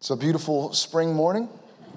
It's a beautiful spring morning.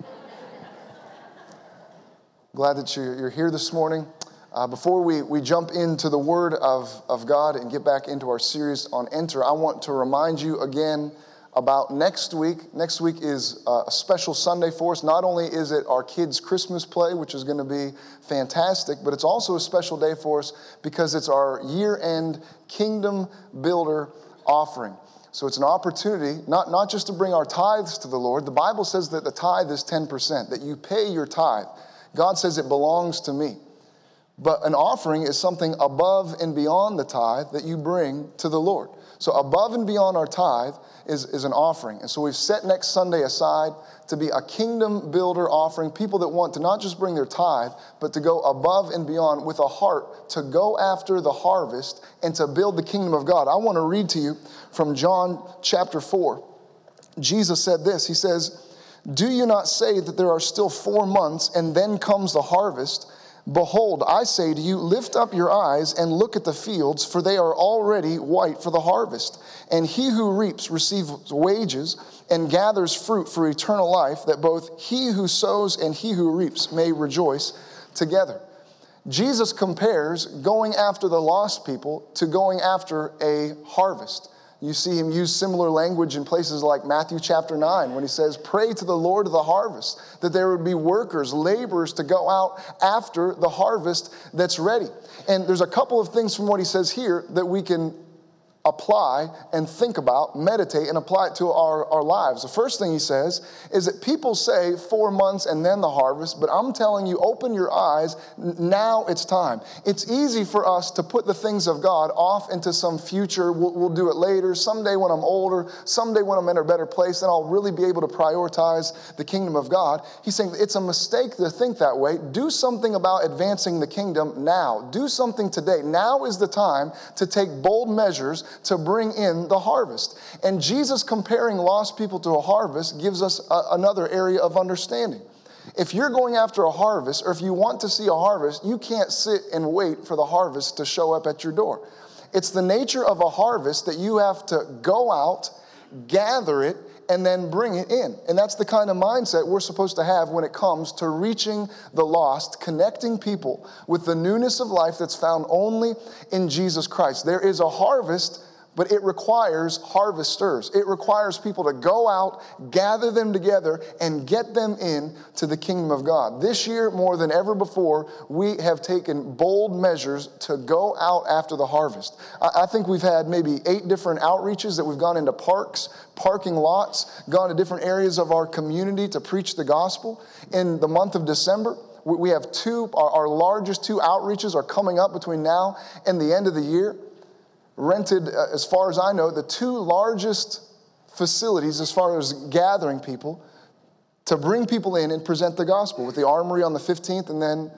Glad that you're here this morning. Before we jump into the Word of God and get back into our series on Enter, I want to remind you again about next week. Next week is a special Sunday for us. Not only is it our kids' Christmas play, which is going to be fantastic, but it's also a special day for us because it's our year-end Kingdom Builder offering. So it's an opportunity, not just to bring our tithes to the Lord. The Bible says that the tithe is 10%, that you pay your tithe. God says it belongs to me. But an offering is something above and beyond the tithe that you bring to the Lord. So above and beyond our tithe is an offering. And so we've set next Sunday aside to be a kingdom builder offering, people that want to not just bring their tithe, but to go above and beyond with a heart to go after the harvest and to build the kingdom of God. I want to read to you from John chapter 4. Jesus said this, he says, "Do you not say that there are still 4 months and then comes the harvest? Behold, I say to you, lift up your eyes and look at the fields, for they are already white for the harvest. And he who reaps receives wages and gathers fruit for eternal life, that both he who sows and he who reaps may rejoice together." Jesus compares going after the lost people to going after a harvest. You see him use similar language in places like Matthew chapter 9 when he says, "Pray to the Lord of the harvest, that there would be workers, laborers to go out after the harvest that's ready." And there's a couple of things from what he says here that we can apply and think about, meditate, and apply it to our lives. The first thing he says is that people say 4 months and then the harvest, but I'm telling you, open your eyes, now it's time. It's easy for us to put the things of God off into some future, we'll do it later, someday when I'm older, someday when I'm in a better place, then I'll really be able to prioritize the kingdom of God. He's saying it's a mistake to think that way. Do something about advancing the kingdom now. Do something today. Now is the time to take bold measures to bring in the harvest. And Jesus comparing lost people to a harvest gives us another area of understanding. If you're going after a harvest, or if you want to see a harvest, you can't sit and wait for the harvest to show up at your door. It's the nature of a harvest that you have to go out, gather it, and then bring it in. And that's the kind of mindset we're supposed to have when it comes to reaching the lost, connecting people with the newness of life that's found only in Jesus Christ. There is a harvest, but it requires harvesters. It requires people to go out, gather them together, and get them in to the kingdom of God. This year, more than ever before, we have taken bold measures to go out after the harvest. I think we've had maybe 8 different outreaches that we've gone into parks, parking lots, gone to different areas of our community to preach the gospel. In the month of December, we have our largest 2 outreaches are coming up between now and the end of the year. Rented, as far as I know, the 2 largest facilities as far as gathering people to bring people in and present the gospel, with the Armory on the 15th and then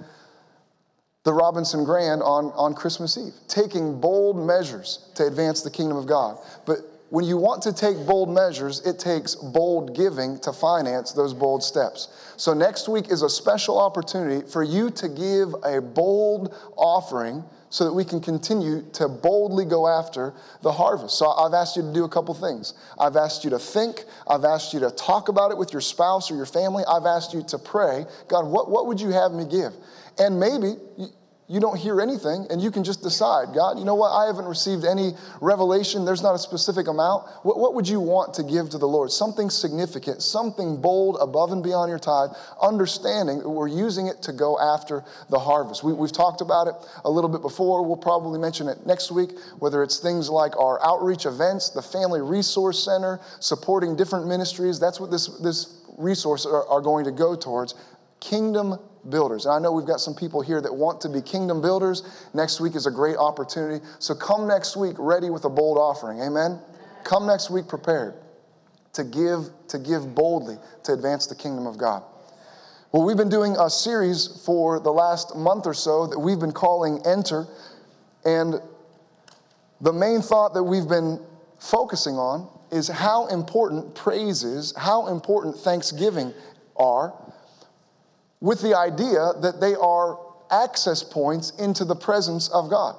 the Robinson Grand on Christmas Eve. Taking bold measures to advance the kingdom of God. But when you want to take bold measures, it takes bold giving to finance those bold steps. So next week is a special opportunity for you to give a bold offering so that we can continue to boldly go after the harvest. So I've asked you to do a couple things. I've asked you to think. I've asked you to talk about it with your spouse or your family. I've asked you to pray. God, what would you have me give? And maybe you don't hear anything, and you can just decide, God, you know what? I haven't received any revelation. There's not a specific amount. What would you want to give to the Lord? Something significant, something bold above and beyond your tithe, understanding that we're using it to go after the harvest. We've talked about it a little bit before. We'll probably mention it next week, whether it's things like our outreach events, the Family Resource Center, supporting different ministries. That's what this resource are going to go towards. Kingdom builders. And I know we've got some people here that want to be kingdom builders. Next week is a great opportunity. So come next week ready with a bold offering. Amen? Come next week prepared to give boldly to advance the kingdom of God. Well, we've been doing a series for the last month or so that we've been calling Enter. And the main thought that we've been focusing on is how important praise is, how important thanksgiving are, with the idea that they are access points into the presence of God.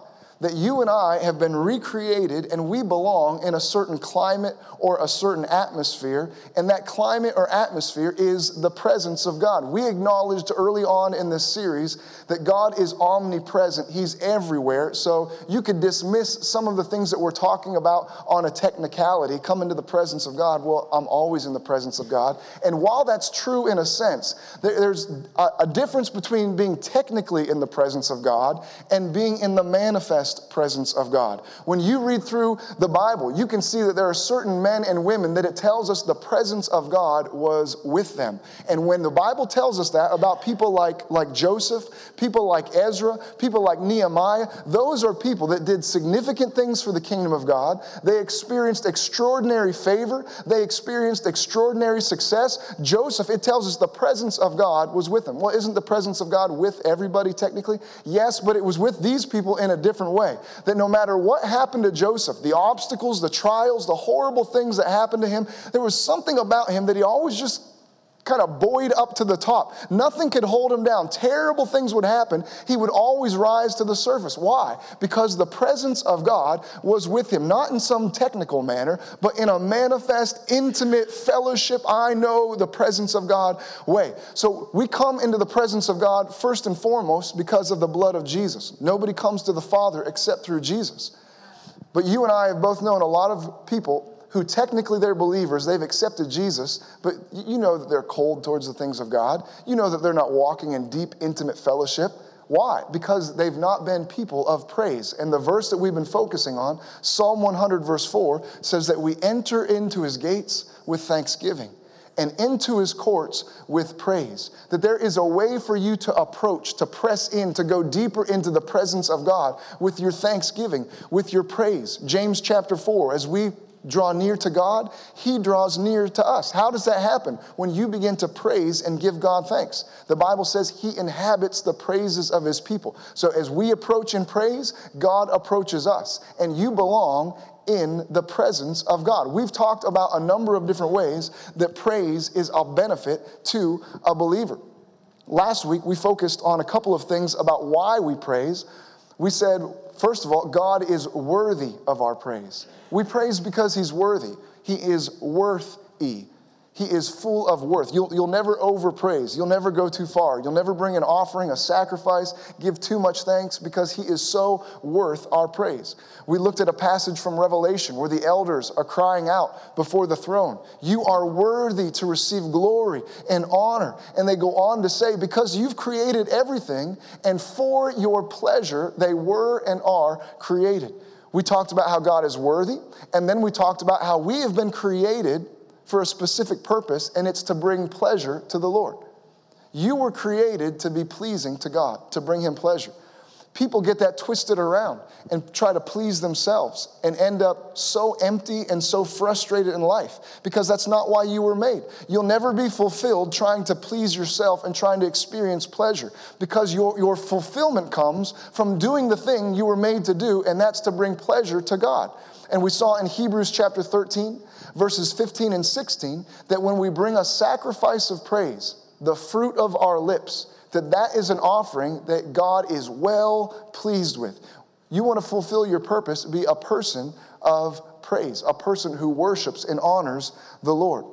that you and I have been recreated and we belong in a certain climate or a certain atmosphere, and that climate or atmosphere is the presence of God. We acknowledged early on in this series that God is omnipresent. He's everywhere. So you could dismiss some of the things that we're talking about on a technicality. Come into the presence of God. Well, I'm always in the presence of God. And while that's true in a sense, there's a difference between being technically in the presence of God and being in the manifest presence of God. When you read through the Bible, you can see that there are certain men and women that it tells us the presence of God was with them. And when the Bible tells us that about people like Joseph, people like Ezra, people like Nehemiah, those are people that did significant things for the kingdom of God. They experienced extraordinary favor. They experienced extraordinary success. Joseph, it tells us the presence of God was with him. Well, isn't the presence of God with everybody technically? Yes, but it was with these people in a different way. That no matter what happened to Joseph, the obstacles, the trials, the horrible things that happened to him, there was something about him that he always just kind of buoyed up to the top. Nothing could hold him down. Terrible things would happen. He would always rise to the surface. Why? Because the presence of God was with him, not in some technical manner, but in a manifest, intimate fellowship, I know the presence of God way. So we come into the presence of God first and foremost because of the blood of Jesus. Nobody comes to the Father except through Jesus. But you and I have both known a lot of people who technically they're believers, they've accepted Jesus, but you know that they're cold towards the things of God. You know that they're not walking in deep, intimate fellowship. Why? Because they've not been people of praise. And the verse that we've been focusing on, Psalm 100 verse 4, says that we enter into his gates with thanksgiving and into his courts with praise. That there is a way for you to approach, to press in, to go deeper into the presence of God with your thanksgiving, with your praise. James chapter 4, as we draw near to God, he draws near to us. How does that happen? When you begin to praise and give God thanks. The Bible says he inhabits the praises of his people. So as we approach in praise, God approaches us. And you belong in the presence of God. We've talked about a number of different ways that praise is a benefit to a believer. Last week, we focused on a couple of things about why we praise. We said, first of all, God is worthy of our praise. We praise because he's worthy. He is worthy. He is full of worth. You'll never overpraise. You'll never go too far. You'll never bring an offering, a sacrifice, give too much thanks because he is so worth our praise. We looked at a passage from Revelation where the elders are crying out before the throne. You are worthy to receive glory and honor. And they go on to say, because you've created everything and for your pleasure they were and are created. We talked about how God is worthy, and then we talked about how we have been created for a specific purpose, and it's to bring pleasure to the Lord. You were created to be pleasing to God, to bring him pleasure. People get that twisted around and try to please themselves and end up so empty and so frustrated in life because that's not why you were made. You'll never be fulfilled trying to please yourself and trying to experience pleasure because your fulfillment comes from doing the thing you were made to do, and that's to bring pleasure to God. And we saw in Hebrews chapter 13, verses 15 and 16, that when we bring a sacrifice of praise, the fruit of our lips, that is an offering that God is well pleased with. You want to fulfill your purpose, be a person of praise, a person who worships and honors the Lord.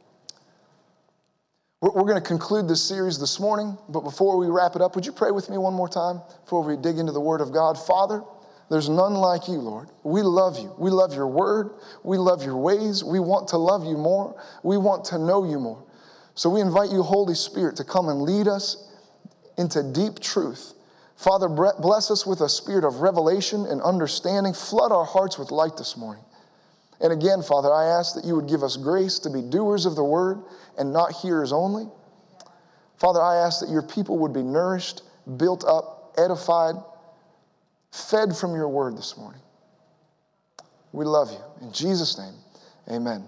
We're going to conclude this series this morning, but before we wrap it up, would you pray with me one more time before we dig into the Word of God? Father, there's none like you, Lord. We love you. We love your word. We love your ways. We want to love you more. We want to know you more. So we invite you, Holy Spirit, to come and lead us into deep truth. Father, bless us with a spirit of revelation and understanding. Flood our hearts with light this morning. And again, Father, I ask that you would give us grace to be doers of the word and not hearers only. Father, I ask that your people would be nourished, built up, edified, fed from your word this morning. We love you. In Jesus' name, amen.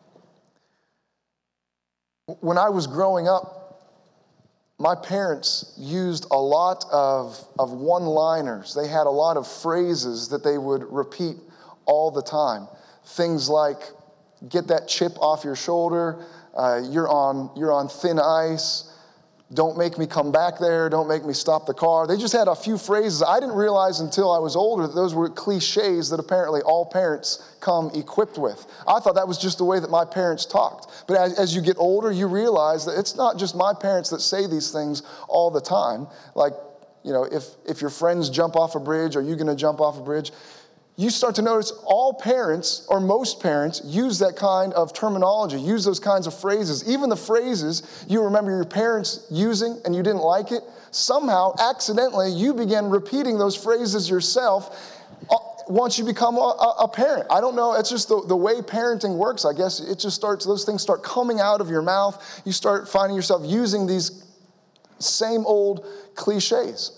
When I was growing up, my parents used a lot of one-liners. They had a lot of phrases that they would repeat all the time. Things like, get that chip off your shoulder, you're on thin ice, Don't make me come back there. Don't make me stop the car. They just had a few phrases. I didn't realize until I was older that those were cliches that apparently all parents come equipped with. I thought that was just the way that my parents talked. But as you get older, you realize that it's not just my parents that say these things all the time. Like, if your friends jump off a bridge, are you going to jump off a bridge? You start to notice all parents, or most parents, use that kind of terminology, use those kinds of phrases. Even the phrases you remember your parents using and you didn't like it, somehow, accidentally, you begin repeating those phrases yourself once you become a parent. I don't know, it's just the way parenting works, I guess. It just starts, those things start coming out of your mouth. You start finding yourself using these same old cliches.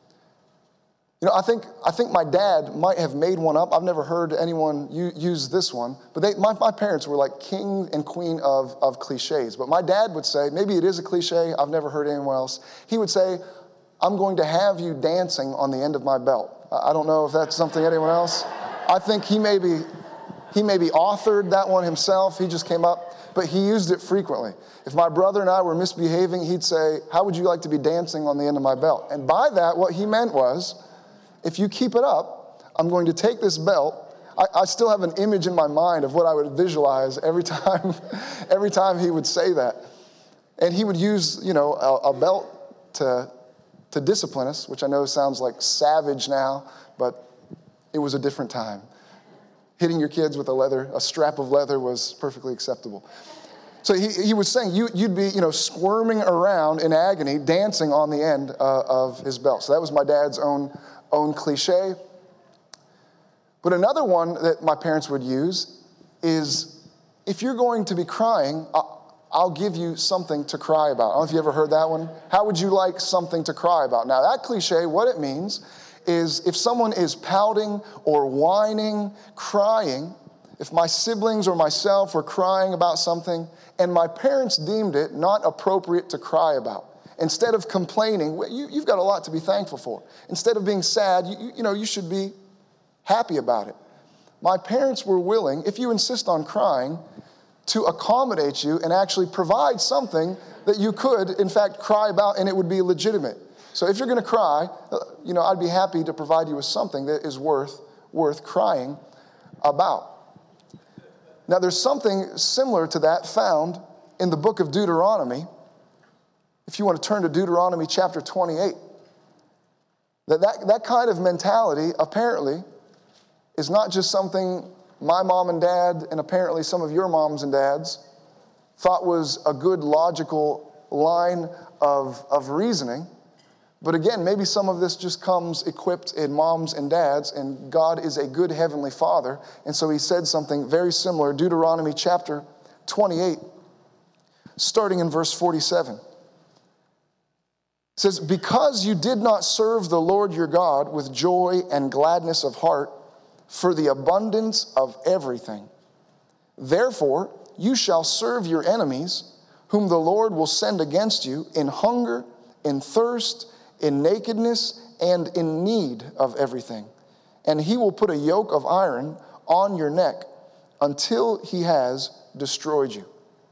I think my dad might have made one up. I've never heard anyone use this one. But my parents were like king and queen of cliches. But my dad would say, maybe it is a cliche, I've never heard anyone else. He would say, I'm going to have you dancing on the end of my belt. I don't know if that's something anyone else. I think he maybe authored that one himself. He just came up. But he used it frequently. If my brother and I were misbehaving, he'd say, how would you like to be dancing on the end of my belt? And by that, what he meant was, if you keep it up, I'm going to take this belt. I still have an image in my mind of what I would visualize every time he would say that. And he would use, a belt to discipline us, which I know sounds like savage now, but it was a different time. Hitting your kids with a strap of leather was perfectly acceptable. So he was saying you'd be, squirming around in agony, dancing on the end of his belt. So that was my dad's own cliche. But another one that my parents would use is, if you're going to be crying, I'll give you something to cry about. I don't know if you ever heard that one. How would you like something to cry about? Now that cliche, what it means is if someone is pouting or whining, crying, if my siblings or myself were crying about something and my parents deemed it not appropriate to cry about, instead of complaining, you've got a lot to be thankful for. Instead of being sad, you should be happy about it. My parents were willing, if you insist on crying, to accommodate you and actually provide something that you could, in fact, cry about and it would be legitimate. So if you're going to cry, I'd be happy to provide you with something that is worth crying about. Now, there's something similar to that found in the book of Deuteronomy. If you want to turn to Deuteronomy chapter 28, that kind of mentality apparently is not just something my mom and dad, and apparently some of your moms and dads, thought was a good logical line of reasoning. But again, maybe some of this just comes equipped in moms and dads, and God is a good heavenly Father. And so he said something very similar. Deuteronomy chapter 28, starting in verse 47. It says, because you did not serve the Lord your God with joy and gladness of heart for the abundance of everything, therefore you shall serve your enemies, whom the Lord will send against you in hunger, in thirst, in nakedness, and in need of everything. And he will put a yoke of iron on your neck until he has destroyed you.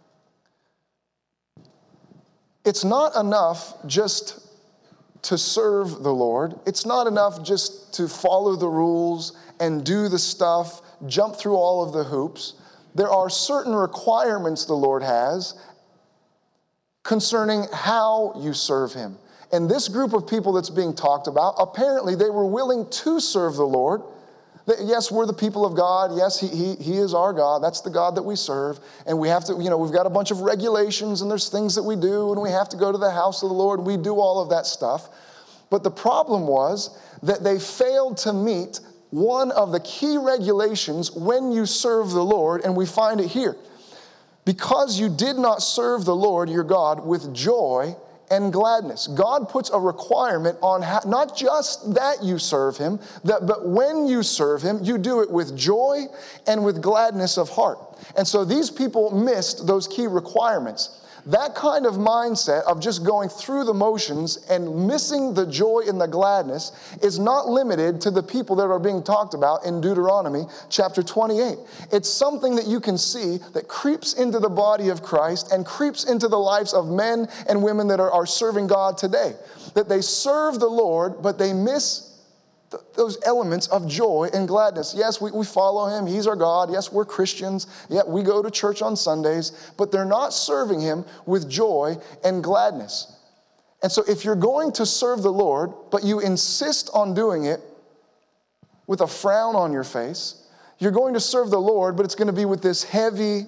It's not enough just to serve the Lord. It's not enough just to follow the rules and do the stuff, jump through all of the hoops. There are certain requirements the Lord has concerning how you serve him. And this group of people that's being talked about, apparently they were willing to serve the Lord. Yes, we're the people of God. Yes, he is our God. That's the God that we serve. And we have to, we've got a bunch of regulations and there's things that we do and we have to go to the house of the Lord. We do all of that stuff. But the problem was that they failed to meet one of the key regulations when you serve the Lord, and we find it here. Because you did not serve the Lord your God with joy and gladness. God puts a requirement on not just that you serve him, but when you serve him, you do it with joy and with gladness of heart. And so these people missed those key requirements. That kind of mindset of just going through the motions and missing the joy and the gladness is not limited to the people that are being talked about in Deuteronomy chapter 28. It's something that you can see that creeps into the body of Christ and creeps into the lives of men and women that are serving God today. That they serve the Lord, but they miss those elements of joy and gladness. Yes, we follow Him. He's our God. Yes, we're Christians. Yeah, we go to church on Sundays. But they're not serving Him with joy and gladness. And so if you're going to serve the Lord, but you insist on doing it with a frown on your face, you're going to serve the Lord, but it's going to be with this heavy,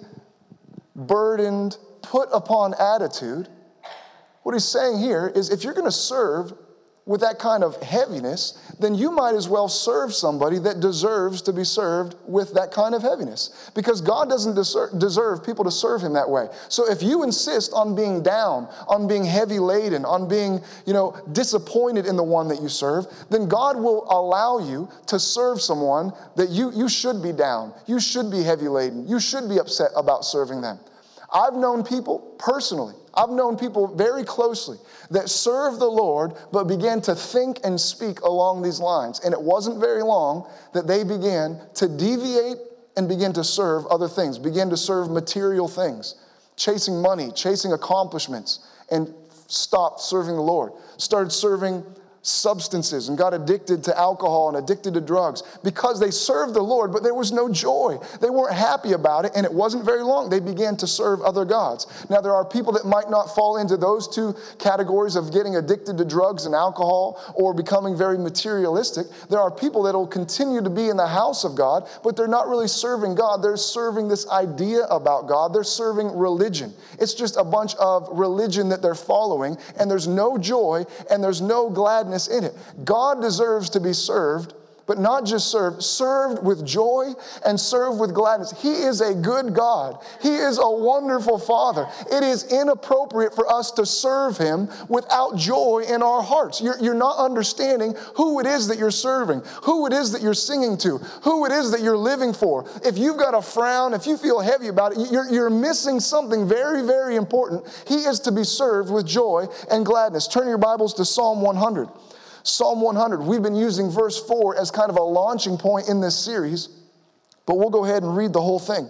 burdened, put upon attitude. What He's saying here is if you're going to serve with that kind of heaviness, then you might as well serve somebody that deserves to be served with that kind of heaviness. Because God doesn't deserve people to serve Him that way. So if you insist on being down, on being heavy laden, on being, disappointed in the one that you serve, then God will allow you to serve someone that you should be down. You should be heavy laden. You should be upset about serving them. I've known people personally, I've known people very closely that served the Lord but began to think and speak along these lines. And it wasn't very long that they began to deviate and begin to serve other things, began to serve material things, chasing money, chasing accomplishments, and stopped serving the Lord. Started serving substances and got addicted to alcohol and addicted to drugs because they served the Lord, but there was no joy. They weren't happy about it, and it wasn't very long. They began to serve other gods. Now, there are people that might not fall into those two categories of getting addicted to drugs and alcohol or becoming very materialistic. There are people that will continue to be in the house of God, but they're not really serving God. They're serving this idea about God. They're serving religion. It's just a bunch of religion that they're following, and there's no joy and there's no gladness in it. God deserves to be served, but not just served with joy and served with gladness. He is a good God. He is a wonderful Father. It is inappropriate for us to serve Him without joy in our hearts. You're not understanding who it is that you're serving, who it is that you're singing to, who it is that you're living for. If you've got a frown, if you feel heavy about it, you're missing something very, very important. He is to be served with joy and gladness. Turn your Bibles to Psalm 100. Psalm 100, we've been using verse 4 as kind of a launching point in this series, but we'll go ahead and read the whole thing.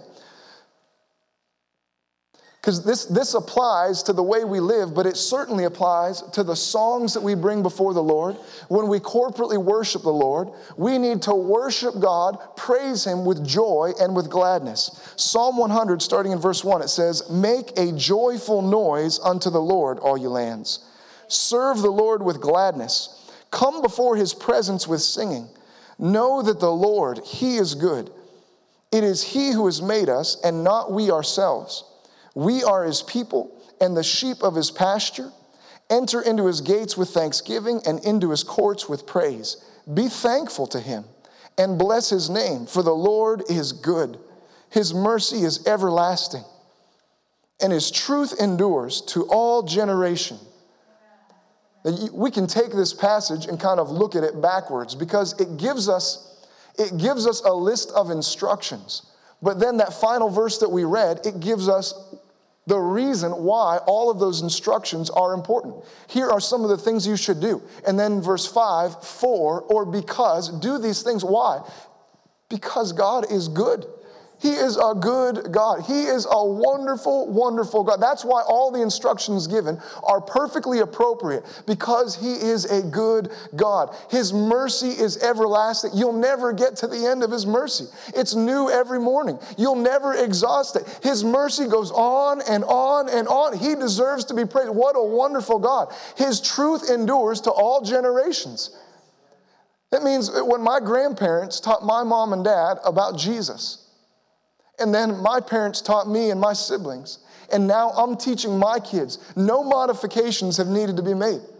Because this applies to the way we live, but it certainly applies to the songs that we bring before the Lord. When we corporately worship the Lord, we need to worship God, praise Him with joy and with gladness. Psalm 100, starting in verse 1, it says, "Make a joyful noise unto the Lord, all you lands. Serve the Lord with gladness. Come before His presence with singing. Know that the Lord, He is good. It is He who has made us, and not we ourselves. We are His people, and the sheep of His pasture. Enter into His gates with thanksgiving, and into His courts with praise. Be thankful to Him, and bless His name, for the Lord is good. His mercy is everlasting, and His truth endures to all generation." We can take this passage and kind of look at it backwards because it gives us a list of instructions. But then that final verse that we read, it gives us the reason why all of those instructions are important. Here are some of the things you should do. And then verse 5, for or because, do these things. Why? Because God is good. He is a good God. He is a wonderful, wonderful God. That's why all the instructions given are perfectly appropriate, because He is a good God. His mercy is everlasting. You'll never get to the end of His mercy. It's new every morning. You'll never exhaust it. His mercy goes on and on and on. He deserves to be praised. What a wonderful God. His truth endures to all generations. That means that when my grandparents taught my mom and dad about Jesus, and then my parents taught me and my siblings. And now I'm teaching my kids. No modifications have needed to be made.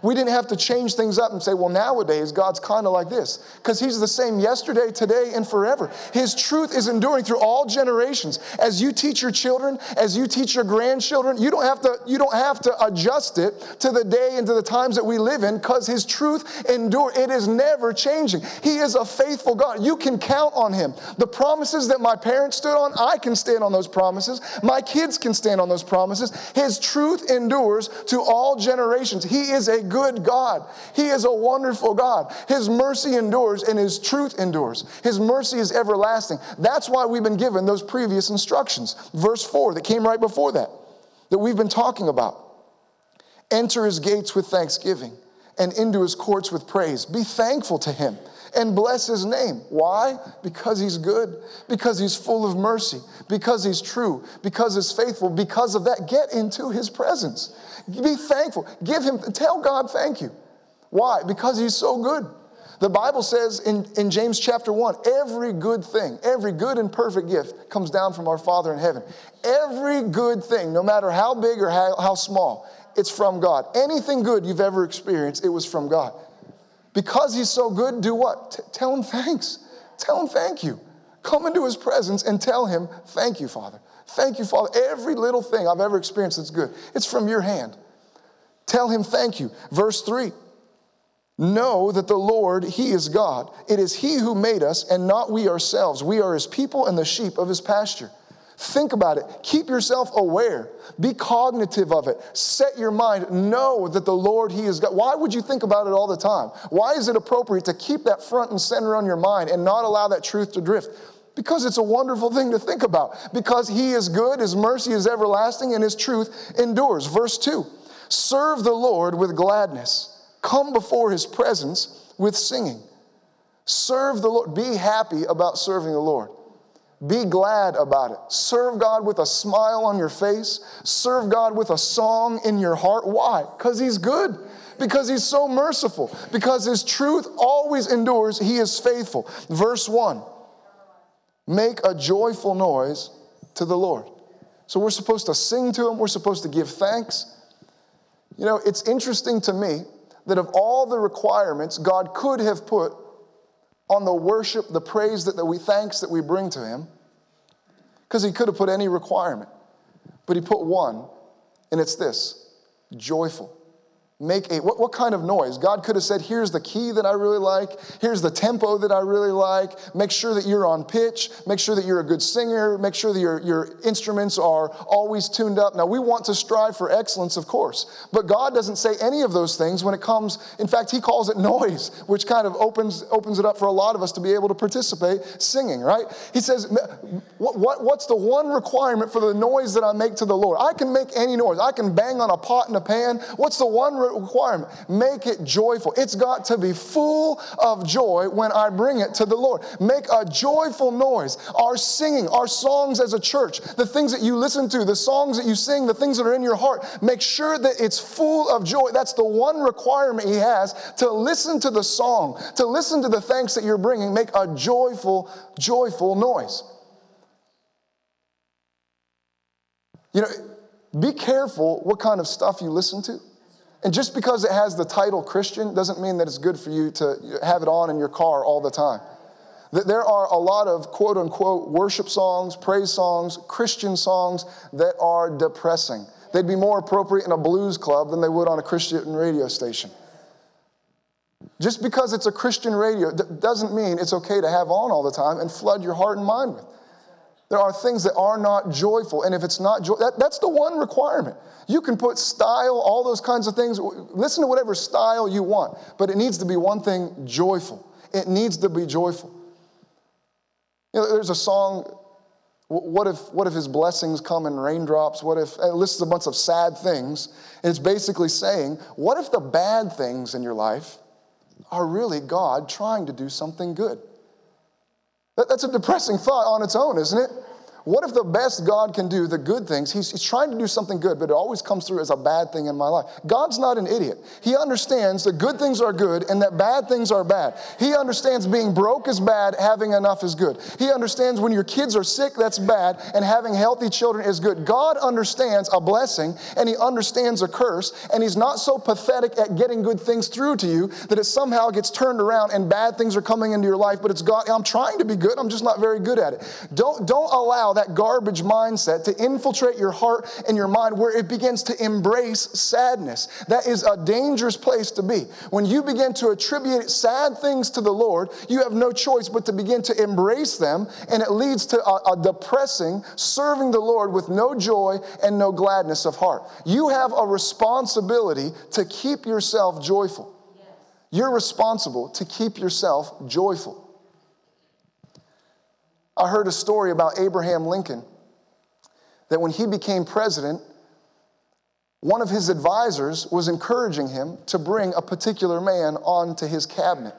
We didn't have to change things up and say, well, nowadays God's kind of like this. Because he's the same yesterday, today, and forever. His truth is enduring through all generations. As you teach your children, as you teach your grandchildren, you don't have to adjust it to the day and to the times that we live in, because his truth endures. It is never changing. He is a faithful God. You can count on him. The promises that my parents stood on, I can stand on those promises. My kids can stand on those promises. His truth endures to all generations. He is a good God. He is a wonderful God. His mercy endures and his truth endures. His mercy is everlasting. That's why we've been given those previous instructions. Verse 4 that came right before that we've been talking about. Enter his gates with thanksgiving and into his courts with praise. Be thankful to him and bless his name. Why? Because he's good, because he's full of mercy, because he's true, because he's faithful. Because of that, get into his presence. Be thankful. Tell God thank you. Why? Because he's so good. The Bible says in James chapter 1, every good thing, every good and perfect gift comes down from our Father in heaven. Every good thing, no matter how big or how small, it's from God. Anything good you've ever experienced, it was from God. Because he's so good, do what? Tell him thanks. Tell him thank you. Come into his presence and tell him, thank you, Father. Thank you, Father. Every little thing I've ever experienced that's good, it's from your hand. Tell him thank you. Verse 3, know that the Lord, he is God. It is he who made us and not we ourselves. We are his people and the sheep of his pasture. Think about it. Keep yourself aware. Be cognitive of it. Set your mind. Know that the Lord, he is God. Why would you think about it all the time? Why is it appropriate to keep that front and center on your mind and not allow that truth to drift? Because it's a wonderful thing to think about. Because he is good, his mercy is everlasting, and his truth endures. Verse 2, serve the Lord with gladness. Come before his presence with singing. Serve the Lord. Be happy about serving the Lord. Be glad about it. Serve God with a smile on your face. Serve God with a song in your heart. Why? Because he's good. Because he's so merciful. Because his truth always endures. He is faithful. Verse 1, make a joyful noise to the Lord. So we're supposed to sing to him. We're supposed to give thanks. You know, it's interesting to me that of all the requirements God could have put on the worship, the praise, thanks that we bring to him, because he could have put any requirement, but he put one, and it's this: joyful. What kind of noise? God could have said, here's the key that I really like. Here's the tempo that I really like. Make sure that you're on pitch. Make sure that you're a good singer. Make sure that your instruments are always tuned up. Now, we want to strive for excellence, of course. But God doesn't say any of those things when it comes. In fact, he calls it noise, which kind of opens it up for a lot of us to be able to participate singing, right? He says, what's the one requirement for the noise that I make to the Lord? I can make any noise. I can bang on a pot and a pan. What's the one requirement? Make it joyful. It's got to be full of joy when I bring it to the Lord. Make a joyful noise. Our singing, our songs as a church, the things that you listen to, the songs that you sing, the things that are in your heart, make sure that it's full of joy. That's the one requirement he has, to listen to the song, to listen to the thanks that you're bringing. Make a joyful, joyful noise. You know, be careful what kind of stuff you listen to. And just because it has the title Christian doesn't mean that it's good for you to have it on in your car all the time. There are a lot of quote-unquote worship songs, praise songs, Christian songs that are depressing. They'd be more appropriate in a blues club than they would on a Christian radio station. Just because it's a Christian radio doesn't mean it's okay to have on all the time and flood your heart and mind with. There are things that are not joyful, and if it's not joy, that's the one requirement. You can put style, all those kinds of things. Listen to whatever style you want, but it needs to be one thing: joyful. It needs to be joyful. You know, there's a song, what if his blessings come in raindrops? What if, it lists a bunch of sad things, and it's basically saying, what if the bad things in your life are really God trying to do something good? That's a depressing thought on its own, isn't it? What if the best God can do, the good things, he's trying to do something good, but it always comes through as a bad thing in my life? God's not an idiot. He understands that good things are good and that bad things are bad. He understands being broke is bad, having enough is good. He understands when your kids are sick, that's bad, and having healthy children is good. God understands a blessing and he understands a curse, and he's not so pathetic at getting good things through to you that it somehow gets turned around and bad things are coming into your life, but it's God. I'm trying to be good, I'm just not very good at it. Don't allow that garbage mindset to infiltrate your heart and your mind where it begins to embrace sadness. That is a dangerous place to be. When you begin to attribute sad things to the Lord, you have no choice but to begin to embrace them, and it leads to a depressing, serving the Lord with no joy and no gladness of heart. You have a responsibility to keep yourself joyful. You're responsible to keep yourself joyful. I heard a story about Abraham Lincoln, that when he became president, one of his advisors was encouraging him to bring a particular man onto his cabinet.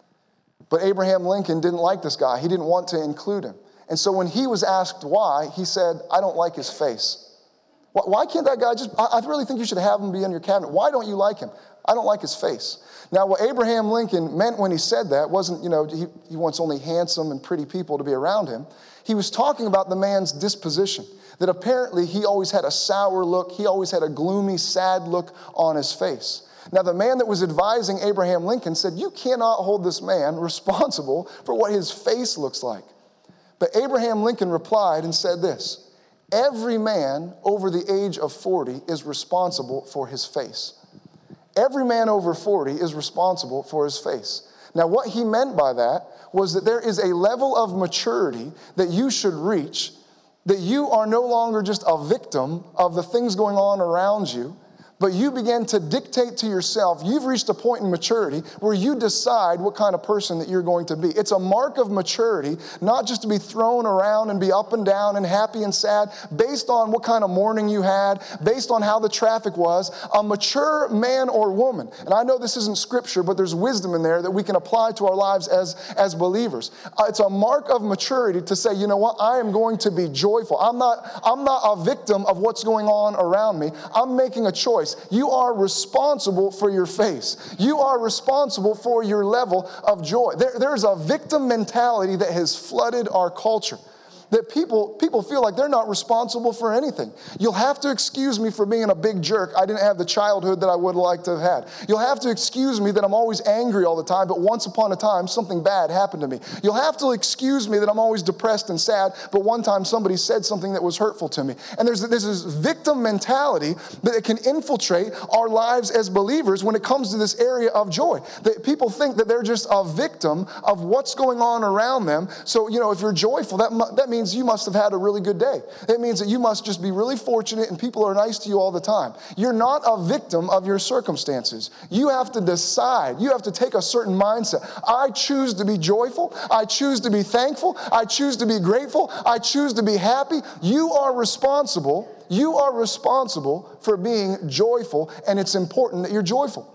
But Abraham Lincoln didn't like this guy. He didn't want to include him. And so when he was asked why, he said, I don't like his face. Why can't that guy I really think you should have him be in your cabinet. Why don't you like him? I don't like his face. Now, what Abraham Lincoln meant when he said that wasn't, he wants only handsome and pretty people to be around him. He was talking about the man's disposition, that apparently he always had a sour look. He always had a gloomy, sad look on his face. Now, the man that was advising Abraham Lincoln said, you cannot hold this man responsible for what his face looks like. But Abraham Lincoln replied and said this, every man over the age of 40 is responsible for his face. Every man over 40 is responsible for his face. Now, what he meant by that was that there is a level of maturity that you should reach, that you are no longer just a victim of the things going on around you, but you begin to dictate to yourself. You've reached a point in maturity where you decide what kind of person that you're going to be. It's a mark of maturity, not just to be thrown around and be up and down and happy and sad based on what kind of morning you had, based on how the traffic was. A mature man or woman, and I know this isn't scripture, but there's wisdom in there that we can apply to our lives as believers. It's a mark of maturity to say, you know what, I am going to be joyful. I'm not a victim of what's going on around me. I'm making a choice. You are responsible for your face. You are responsible for your level of joy. There's a victim mentality that has flooded our culture, that people feel like they're not responsible for anything. You'll have to excuse me for being a big jerk. I didn't have the childhood that I would like to have had. You'll have to excuse me that I'm always angry all the time, but once upon a time, something bad happened to me. You'll have to excuse me that I'm always depressed and sad, but one time somebody said something that was hurtful to me. And there's this victim mentality that it can infiltrate our lives as believers when it comes to this area of joy. That people think that they're just a victim of what's going on around them. So, if you're joyful, that means you must have had a really good day. It means that you must just be really fortunate and people are nice to you all the time. You're not a victim of your circumstances. You have to decide. You have to take a certain mindset. I choose to be joyful. I choose to be thankful. I choose to be grateful. I choose to be happy. You are responsible. You are responsible for being joyful, and it's important that you're joyful.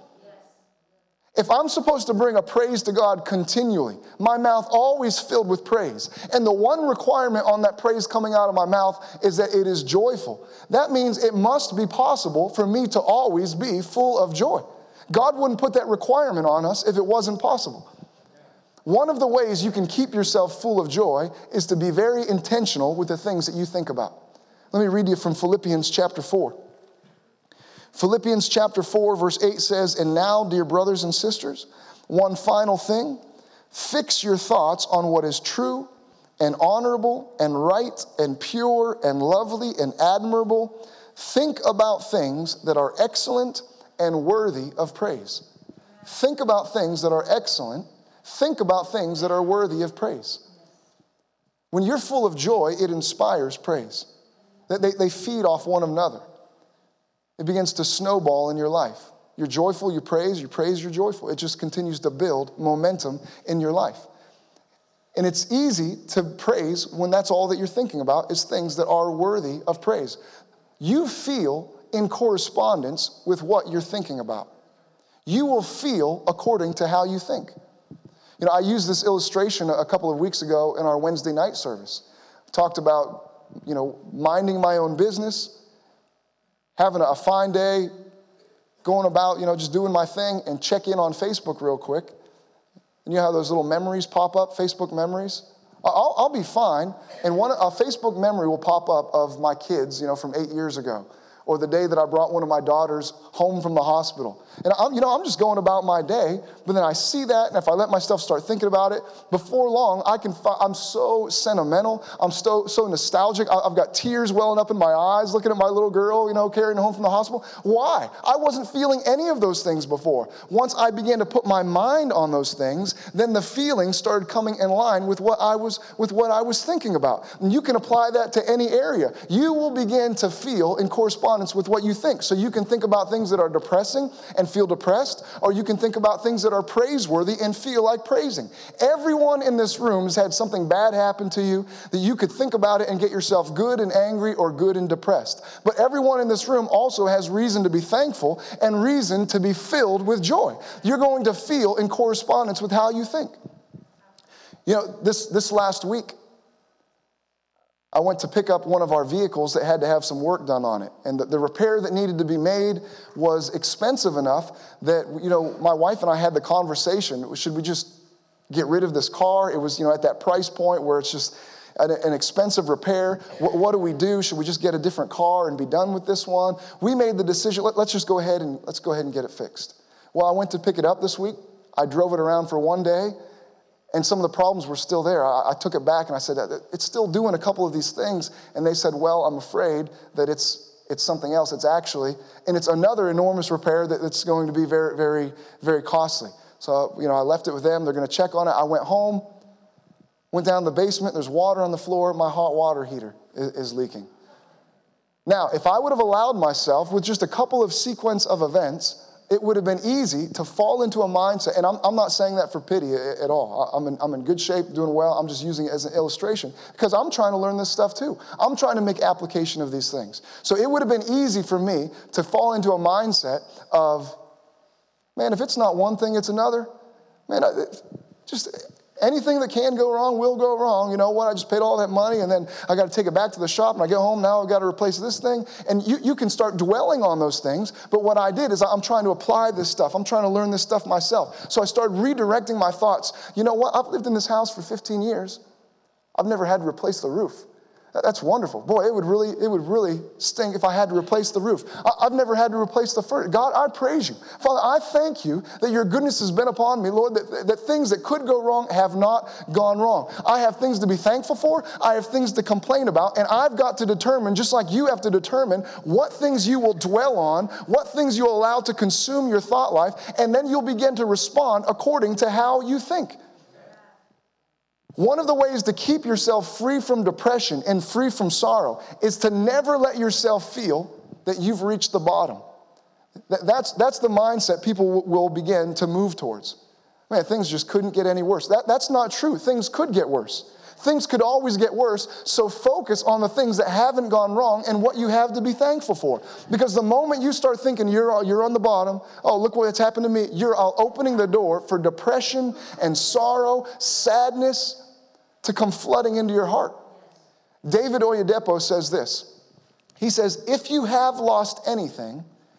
If I'm supposed to bring a praise to God continually, my mouth always filled with praise, and the one requirement on that praise coming out of my mouth is that it is joyful, that means it must be possible for me to always be full of joy. God wouldn't put that requirement on us if it wasn't possible. One of the ways you can keep yourself full of joy is to be very intentional with the things that you think about. Let me read you from Philippians chapter 4. Philippians chapter 4, verse 8 says, and now, dear brothers and sisters, one final thing, fix your thoughts on what is true and honorable and right and pure and lovely and admirable. Think about things that are excellent and worthy of praise. Think about things that are excellent. Think about things that are worthy of praise. When you're full of joy, it inspires praise. They feed off one another. It begins to snowball in your life. You're joyful, you praise, you're joyful. It just continues to build momentum in your life. And it's easy to praise when that's all that you're thinking about is things that are worthy of praise. You feel in correspondence with what you're thinking about. You will feel according to how you think. I used this illustration a couple of weeks ago in our Wednesday night service. Talked about minding my own business, having a fine day, going about, just doing my thing, and check in on Facebook real quick. And you know how those little memories pop up, Facebook memories? I'll be fine, and a Facebook memory will pop up of my kids, from 8 years ago, or the day that I brought one of my daughters home from the hospital. And I'm just going about my day, but then I see that, and if I let myself start thinking about it, before long, I'm so sentimental, I'm so nostalgic, I've got tears welling up in my eyes looking at my little girl, carrying her home from the hospital. Why? I wasn't feeling any of those things before. Once I began to put my mind on those things, then the feelings started coming in line with what I was thinking about. And you can apply that to any area. You will begin to feel in correspondence with what you think. So you can think about things that are depressing and feel depressed, or you can think about things that are praiseworthy and feel like praising. Everyone in this room has had something bad happen to you that you could think about it and get yourself good and angry or good and depressed. But everyone in this room also has reason to be thankful and reason to be filled with joy. You're going to feel in correspondence with how you think. This last week, I went to pick up one of our vehicles that had to have some work done on it. And the repair that needed to be made was expensive enough that, my wife and I had the conversation, should we just get rid of this car? It was, at that price point where it's just an expensive repair. What do we do? Should we just get a different car and be done with this one? We made the decision, let's go ahead and get it fixed. Well, I went to pick it up this week. I drove it around for one day. And some of the problems were still there. I took it back and I said, it's still doing a couple of these things. And they said, well, I'm afraid that it's something else. And it's another enormous repair that's going to be very, very, very costly. So, I left it with them. They're going to check on it. I went home, went down to the basement. There's water on the floor. My hot water heater is leaking. Now, if I would have allowed myself with just a couple of sequence of events, it would have been easy to fall into a mindset, and I'm not saying that for pity at all. I'm in good shape, doing well. I'm just using it as an illustration because I'm trying to learn this stuff too. I'm trying to make application of these things. So it would have been easy for me to fall into a mindset of, man, if it's not one thing, it's another. Man, just anything that can go wrong will go wrong. You know what? I just paid all that money, and then I got to take it back to the shop, and I get home, now I've got to replace this thing. And you can start dwelling on those things, but what I did is I'm trying to apply this stuff. I'm trying to learn this stuff myself. So I started redirecting my thoughts. You know what? I've lived in this house for 15 years. I've never had to replace the roof. That's wonderful. Boy, it would really stink if I had to replace the roof. I've never had to replace the furniture. God, I praise you. Father, I thank you that your goodness has been upon me, Lord, that things that could go wrong have not gone wrong. I have things to be thankful for. I have things to complain about, and I've got to determine, just like you have to determine, what things you will dwell on, what things you'll allow to consume your thought life, and then you'll begin to respond according to how you think. One of the ways to keep yourself free from depression and free from sorrow is to never let yourself feel that you've reached the bottom. That's the mindset people will begin to move towards. Man, things just couldn't get any worse. That's not true. Things could get worse. Things could always get worse, so focus on the things that haven't gone wrong and what you have to be thankful for. Because the moment you start thinking you're on the bottom, oh, look what's happened to me, you're opening the door for depression and sorrow, sadness, to come flooding into your heart. David Oyedepo says this. He says, if you have lost anything,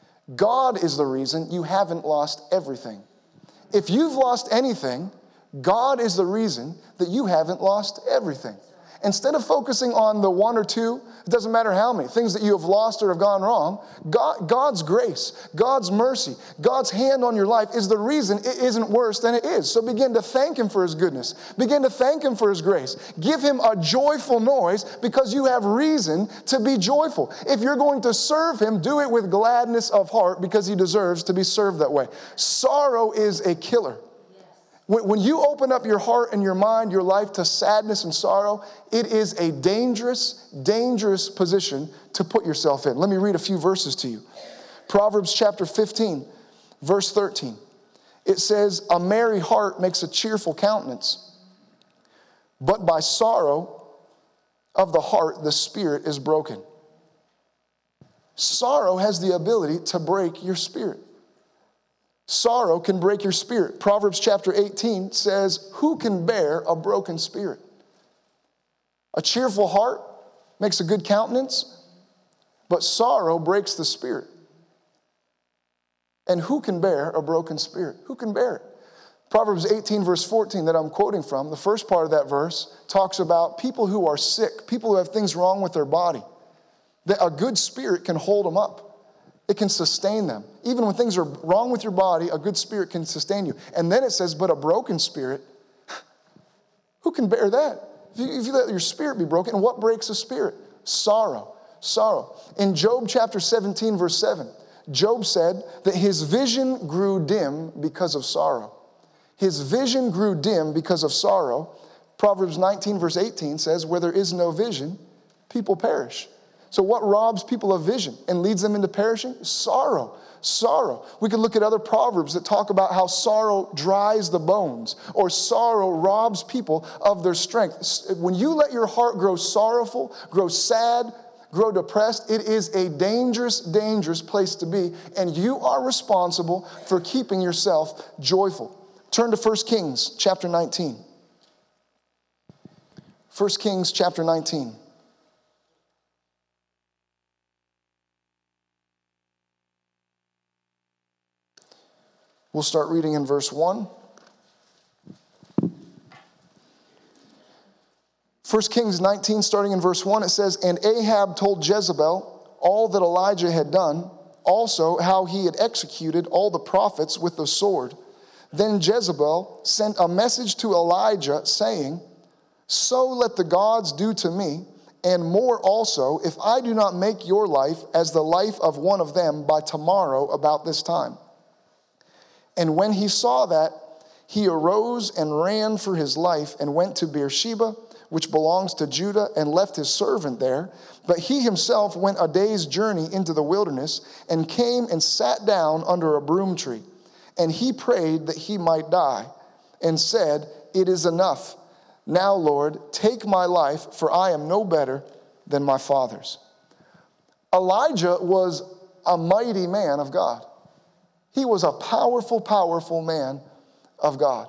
God is the reason you haven't lost everything. If you've lost anything, God is the reason that you haven't lost everything. Instead of focusing on the one or two, it doesn't matter how many, things that you have lost or have gone wrong, God's grace, God's mercy, God's hand on your life is the reason it isn't worse than it is. So begin to thank Him for His goodness. Begin to thank Him for His grace. Give Him a joyful noise because you have reason to be joyful. If you're going to serve Him, do it with gladness of heart because He deserves to be served that way. Sorrow is a killer. When you open up your heart and your mind, your life to sadness and sorrow, it is a dangerous, dangerous position to put yourself in. Let me read a few verses to you. Proverbs chapter 15, verse 13. It says, a merry heart makes a cheerful countenance, but by sorrow of the heart the spirit is broken. Sorrow has the ability to break your spirit. Sorrow can break your spirit. Proverbs chapter 18 says, who can bear a broken spirit? A cheerful heart makes a good countenance, but sorrow breaks the spirit. And who can bear a broken spirit? Who can bear it? Proverbs 18, verse 14 that I'm quoting from, the first part of that verse talks about people who are sick, people who have things wrong with their body. That a good spirit can hold them up. It can sustain them. Even when things are wrong with your body, a good spirit can sustain you. And then it says, but a broken spirit, who can bear that? If you let your spirit be broken, and what breaks a spirit? Sorrow. Sorrow. In Job chapter 17, verse 7, Job said that his vision grew dim because of sorrow. His vision grew dim because of sorrow. Proverbs 19, verse 18 says, where there is no vision, people perish. So what robs people of vision and leads them into perishing? Sorrow. Sorrow. We could look at other proverbs that talk about how sorrow dries the bones, or sorrow robs people of their strength. When you let your heart grow sorrowful, grow sad, grow depressed, it is a dangerous, dangerous place to be, and you are responsible for keeping yourself joyful. Turn to 1 Kings chapter 19. 1 Kings chapter 19. We'll start reading in verse 1. 1 Kings 19, starting in verse 1, it says, and Ahab told Jezebel all that Elijah had done, also how he had executed all the prophets with the sword. Then Jezebel sent a message to Elijah, saying, so let the gods do to me, and more also, if I do not make your life as the life of one of them by tomorrow about this time. And when he saw that, he arose and ran for his life and went to Beersheba, which belongs to Judah, and left his servant there. But he himself went a day's journey into the wilderness and came and sat down under a broom tree. And he prayed that he might die and said, it is enough. Now, Lord, take my life, for I am no better than my fathers. Elijah was a mighty man of God. He was a powerful, powerful man of God.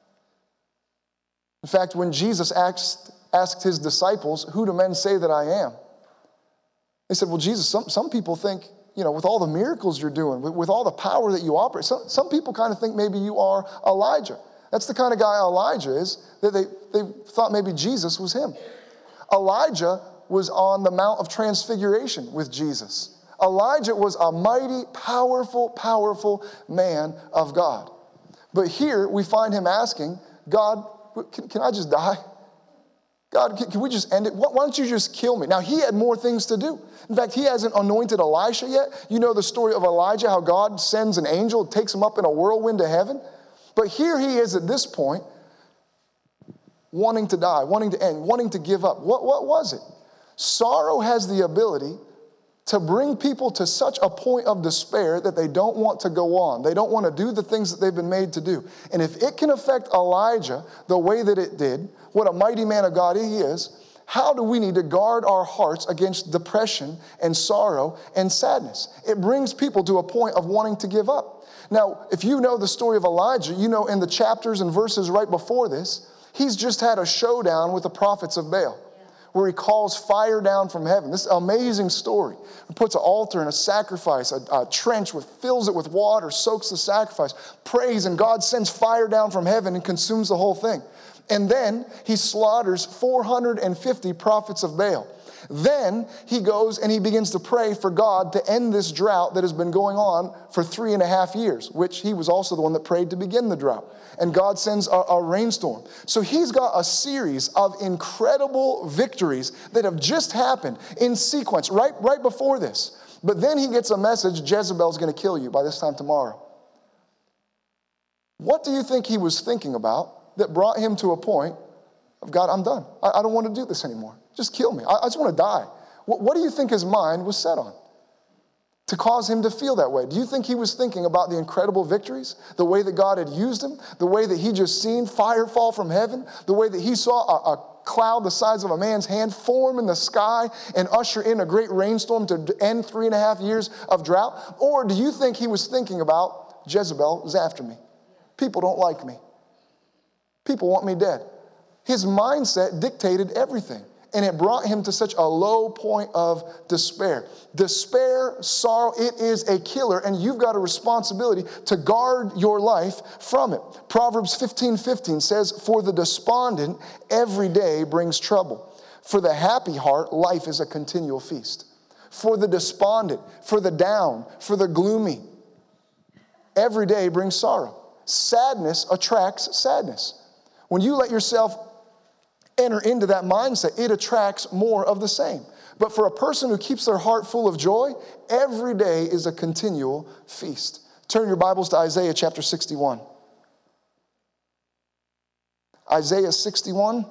In fact, when Jesus asked his disciples, who do men say that I am? They said, well, Jesus, some people think, with all the miracles you're doing, with all the power that you operate, some people kind of think maybe you are Elijah. That's the kind of guy Elijah is, that they thought maybe Jesus was him. Elijah was on the Mount of Transfiguration with Jesus. Elijah was a mighty, powerful, powerful man of God. But here we find him asking, God, can I just die? God, can we just end it? Why don't you just kill me? Now, he had more things to do. In fact, he hasn't anointed Elisha yet. You know the story of Elijah, how God sends an angel, takes him up in a whirlwind to heaven. But here he is at this point, wanting to die, wanting to end, wanting to give up. What was it? Sorrow has the ability to bring people to such a point of despair that they don't want to go on. They don't want to do the things that they've been made to do. And if it can affect Elijah the way that it did, what a mighty man of God he is, how do we need to guard our hearts against depression and sorrow and sadness? It brings people to a point of wanting to give up. Now, if you know the story of Elijah, you know in the chapters and verses right before this, he's just had a showdown with the prophets of Baal, where he calls fire down from heaven. This amazing story. He puts an altar and a sacrifice, a trench, fills it with water, soaks the sacrifice, prays, and God sends fire down from heaven and consumes the whole thing. And then he slaughters 450 prophets of Baal. Then he goes and he begins to pray for God to end this drought that has been going on for 3.5 years, which he was also the one that prayed to begin the drought. And God sends a rainstorm. So he's got a series of incredible victories that have just happened in sequence right before this. But then he gets a message, Jezebel's going to kill you by this time tomorrow. What do you think he was thinking about that brought him to a point of, God, I'm done. I don't want to do this anymore. Just kill me. I just want to die. What do you think his mind was set on to cause him to feel that way? Do you think he was thinking about the incredible victories, the way that God had used him, the way that he just seen fire fall from heaven, the way that he saw a cloud the size of a man's hand form in the sky and usher in a great rainstorm to end 3.5 years of drought? Or do you think he was thinking about Jezebel is after me? People don't like me. People want me dead. His mindset dictated everything. And it brought him to such a low point of despair. Despair, sorrow, it is a killer, and you've got a responsibility to guard your life from it. Proverbs 15:15 says, "For the despondent, every day brings trouble. For the happy heart, life is a continual feast." For the despondent, for the down, for the gloomy, every day brings sorrow. Sadness attracts sadness. When you let yourself enter into that mindset, it attracts more of the same. But for a person who keeps their heart full of joy, every day is a continual feast. Turn your Bibles to Isaiah chapter 61. Isaiah 61.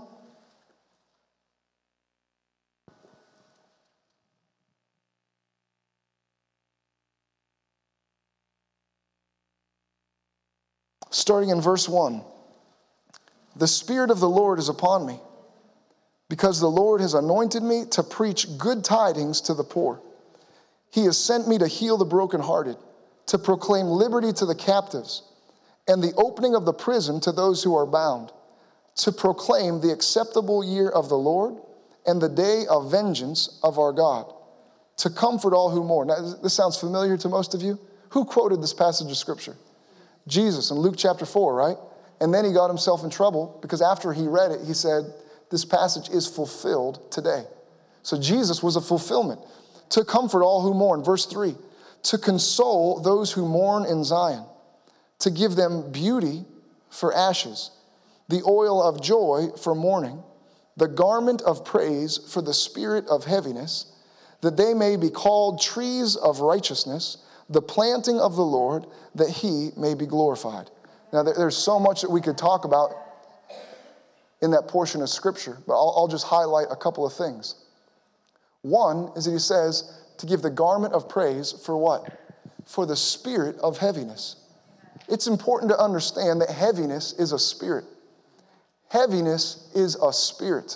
Starting in verse 1. "The Spirit of the Lord is upon me, because the Lord has anointed me to preach good tidings to the poor. He has sent me to heal the brokenhearted, to proclaim liberty to the captives, and the opening of the prison to those who are bound, to proclaim the acceptable year of the Lord and the day of vengeance of our God, to comfort all who mourn." Now, this sounds familiar to most of you. Who quoted this passage of Scripture? Jesus in Luke chapter 4, right? And then he got himself in trouble because after he read it, he said, this passage is fulfilled today. So Jesus was a fulfillment. To comfort all who mourn. Verse 3, to console those who mourn in Zion, to give them beauty for ashes, the oil of joy for mourning, the garment of praise for the spirit of heaviness, that they may be called trees of righteousness, the planting of the Lord, that he may be glorified. Now, there's so much that we could talk about in that portion of Scripture, but I'll just highlight a couple of things. One is that he says to give the garment of praise for what? For the spirit of heaviness. It's important to understand that heaviness is a spirit. Heaviness is a spirit.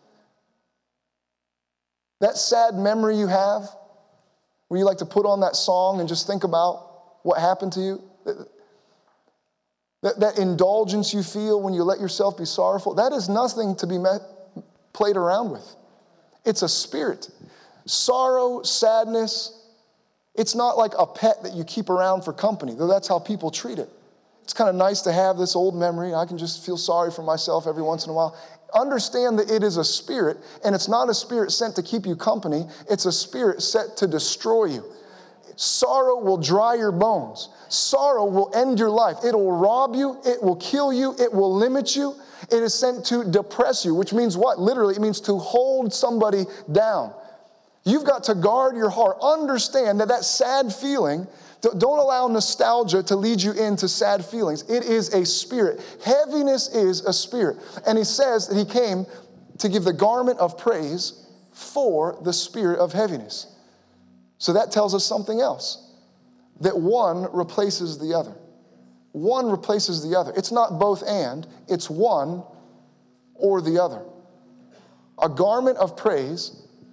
That sad memory you have, where you like to put on that song and just think about what happened to you, that indulgence you feel when you let yourself be sorrowful, that is nothing to be played around with. It's a spirit. Sorrow, sadness, it's not like a pet that you keep around for company, though that's how people treat it. It's kind of nice to have this old memory. I can just feel sorry for myself every once in a while. Understand that it is a spirit, and it's not a spirit sent to keep you company. It's a spirit set to destroy you. Sorrow will dry your bones. Sorrow will end your life. It will rob you. It will kill you. It will limit you. It is sent to depress you, which means what? Literally, it means to hold somebody down. You've got to guard your heart. Understand that sad feeling, don't allow nostalgia to lead you into sad feelings. It is a spirit. Heaviness is a spirit. And he says that he came to give the garment of praise for the spirit of heaviness. So that tells us something else. That one replaces the other. One replaces the other. It's not both and, it's one or the other. A garment of praise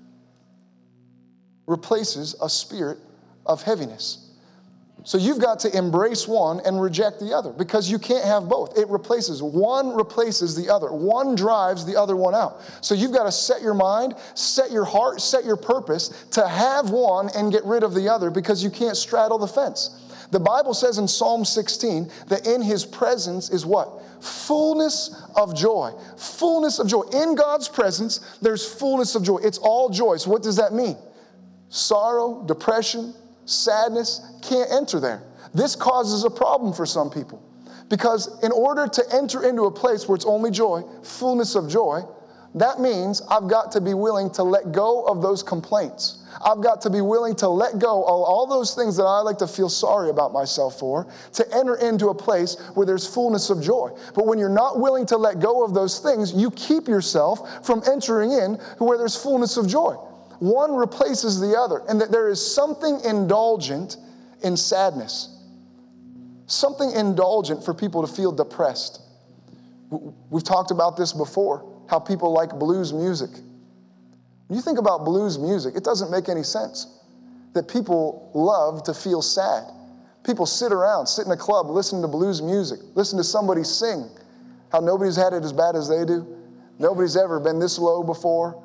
replaces a spirit of heaviness. So you've got to embrace one and reject the other because you can't have both. It replaces. One replaces the other. One drives the other one out. So you've got to set your mind, set your heart, set your purpose to have one and get rid of the other because you can't straddle the fence. The Bible says in Psalm 16 that in his presence is what? Fullness of joy. Fullness of joy. In God's presence, there's fullness of joy. It's all joy. So what does that mean? Sorrow, depression, sadness can't enter there. This causes a problem for some people because in order to enter into a place where it's only joy, fullness of joy, that means I've got to be willing to let go of those complaints. I've got to be willing to let go of all those things that I like to feel sorry about myself for to enter into a place where there's fullness of joy. But when you're not willing to let go of those things, you keep yourself from entering in where there's fullness of joy. One replaces the other, and that there is something indulgent in sadness. Something indulgent for people to feel depressed. We've talked about this before, how people like blues music. When you think about blues music, it doesn't make any sense that people love to feel sad. People sit in a club, listen to blues music, listen to somebody sing, how nobody's had it as bad as they do. Nobody's ever been this low before.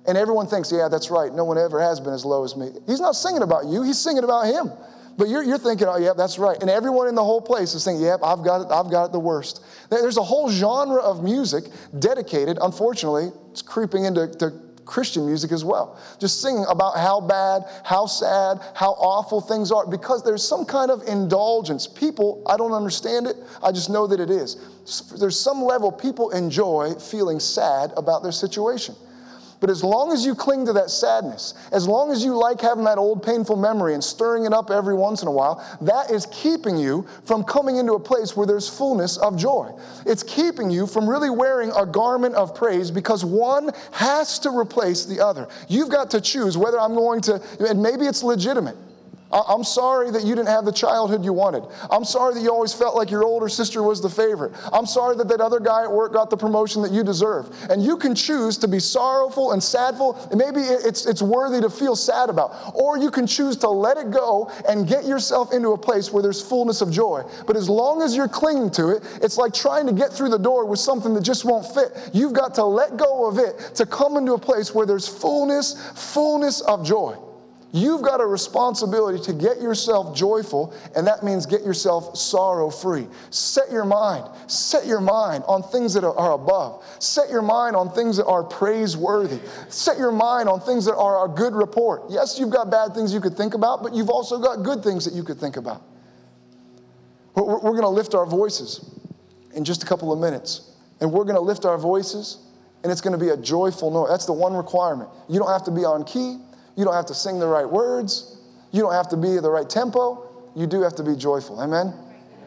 And everyone thinks, yeah, that's right. No one ever has been as low as me. He's not singing about you. He's singing about him. But you're thinking, oh, yeah, that's right. And everyone in the whole place is thinking, yeah, I've got it the worst. There's a whole genre of music dedicated, unfortunately, it's creeping into Christian music as well. Just singing about how bad, how sad, how awful things are, because there's some kind of indulgence. People, I don't understand it. I just know that it is. There's some level people enjoy feeling sad about their situation. But as long as you cling to that sadness, as long as you like having that old painful memory and stirring it up every once in a while, that is keeping you from coming into a place where there's fullness of joy. It's keeping you from really wearing a garment of praise, because one has to replace the other. You've got to choose whether I'm going to, and maybe it's legitimate. I'm sorry that you didn't have the childhood you wanted. I'm sorry that you always felt like your older sister was the favorite. I'm sorry that other guy at work got the promotion that you deserve. And you can choose to be sorrowful and sadful, and maybe it's worthy to feel sad about. Or you can choose to let it go and get yourself into a place where there's fullness of joy. But as long as you're clinging to it, it's like trying to get through the door with something that just won't fit. You've got to let go of it to come into a place where there's fullness of joy. You've got a responsibility to get yourself joyful, and that means get yourself sorrow-free. Set your mind on things that are above. Set your mind on things that are praiseworthy. Set your mind on things that are a good report. Yes, you've got bad things you could think about, but you've also got good things that you could think about. We're going to lift our voices in just a couple of minutes, and we're going to lift our voices, and it's going to be a joyful note. That's the one requirement. You don't have to be on key. You don't have to sing the right words. You don't have to be the right tempo. You do have to be joyful. Amen?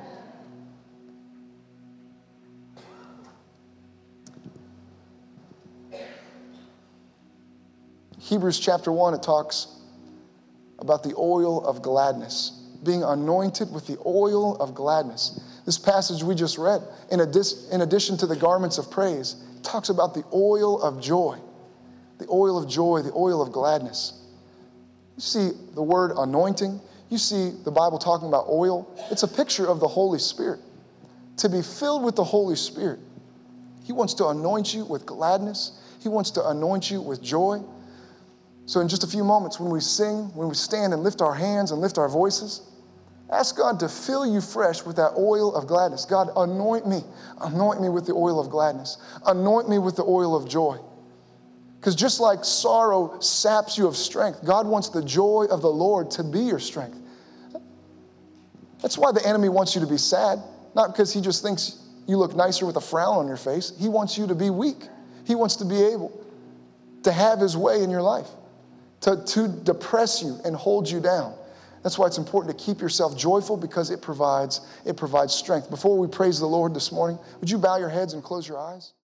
Hebrews chapter 1, it talks about the oil of gladness, being anointed with the oil of gladness. This passage we just read, in addition to the garments of praise, talks about the oil of joy. The oil of joy, the oil of gladness. You see the word anointing. You see the Bible talking about oil. It's a picture of the Holy Spirit. To be filled with the Holy Spirit. He wants to anoint you with gladness. He wants to anoint you with joy. So in just a few moments, when we sing, when we stand and lift our hands and lift our voices, ask God to fill you fresh with that oil of gladness. God, anoint me. Anoint me with the oil of gladness. Anoint me with the oil of joy. Because just like sorrow saps you of strength, God wants the joy of the Lord to be your strength. That's why the enemy wants you to be sad. Not because he just thinks you look nicer with a frown on your face. He wants you to be weak. He wants to be able to have his way in your life, to depress you and hold you down. That's why it's important to keep yourself joyful, because it provides strength. Before we praise the Lord this morning, would you bow your heads and close your eyes?